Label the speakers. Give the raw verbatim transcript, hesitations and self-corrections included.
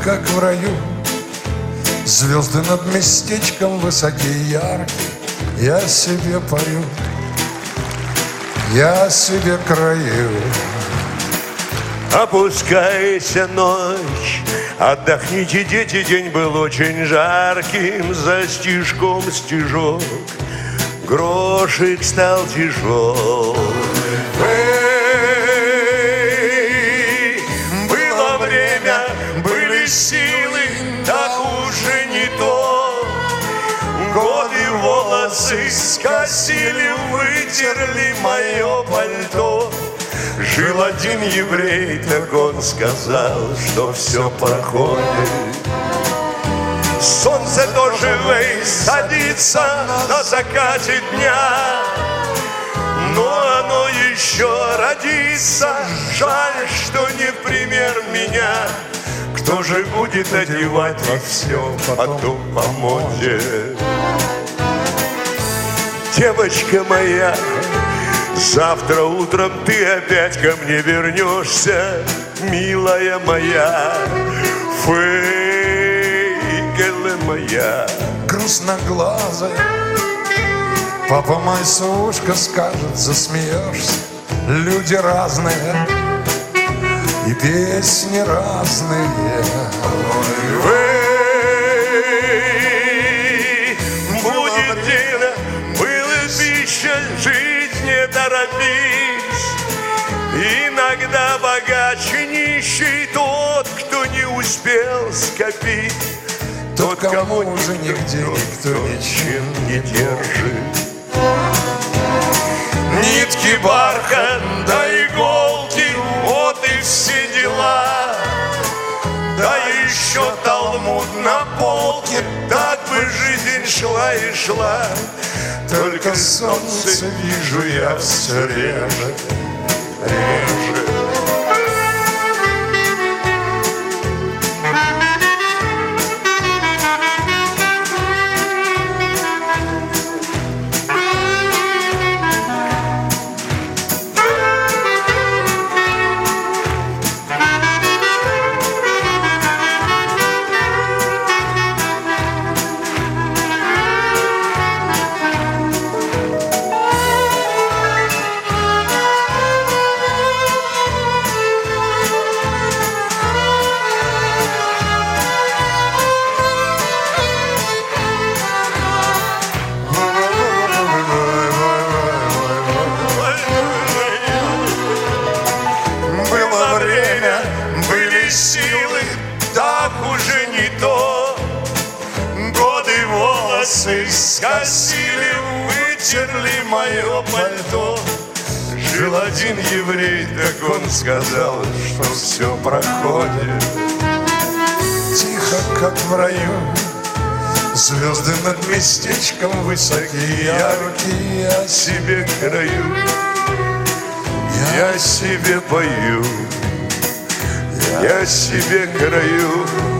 Speaker 1: как в раю. Звезды над местечком высокие, яркие. Я себе пою, я себе краю.
Speaker 2: Опускайся ночь, отдохните, дети, день был очень жарким. За стишком стишок, грошик стал тяжел. Эй, было время, были силы, так уже не то. Годы волосы скосили, вытерли мое пальто. Жил один еврей, так он сказал, что все проходит. Солнце тоже весь садится на закате дня, но оно еще родится. Жаль, что не в пример меня. Кто же будет одевать во всем потом по моде? Девочка моя, завтра утром ты опять ко мне вернешься, милая моя, фейгеле моя.
Speaker 1: Грустноглазая, папа мой сушка скажет, засмеешься. Люди разные и песни разные.
Speaker 2: Эй, будет дело, было пища, жить не торопись. Иногда богаче нищий тот, кто не успел скопить.
Speaker 1: Тот, кому уже нигде никто ничем не держит.
Speaker 2: Нитки, бархат, да иголки, вот и все дела. Да еще талмуд на полке, так бы жизнь шла и шла. Только солнце вижу я все реже, реже. Силы, так уже не то. Годы волосы скосили, вытерли мое пальто. Жил один еврей, так он сказал, что все проходит.
Speaker 1: Тихо, как в раю, звезды над местечком высокие, яркие.
Speaker 2: Я себе краю, я себе пою, я себе краю.